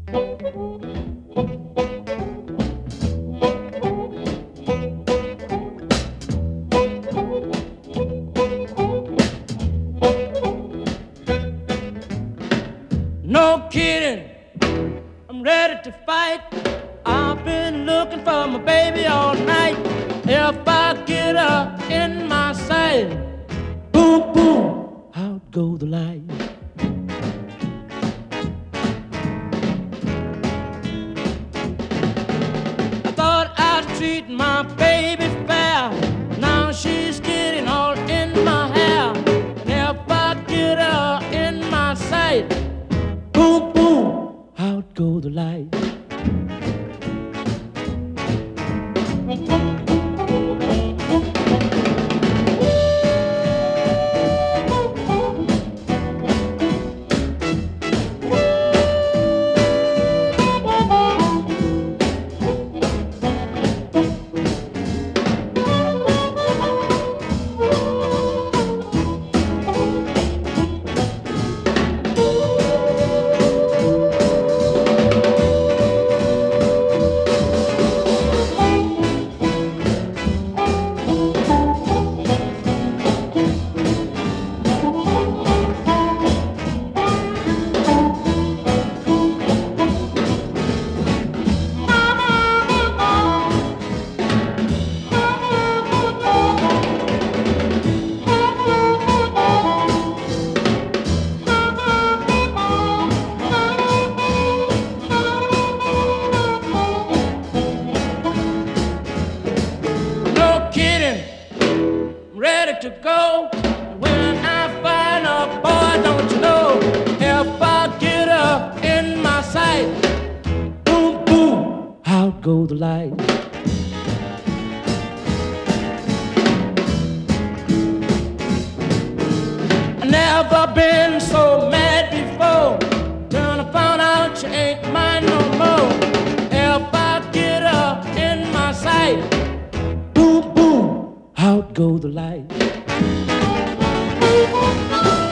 No kidding, I'm ready to fight. I've been looking for my baby all night. If I get her in my sight, boom, boom, out go the light. I thought I'd treat my baby fair. Now she's getting all in my hair. And if I get her in my sight, boom, boom, out go the light. No kidding, I'm ready to go. When I find a boy, don't you know? If I get her in my sight, boom, boom, out go the light. I never been so mad before. Till I found out she ain't mine no more. If I get her in my sight, boom, boom, out go the light.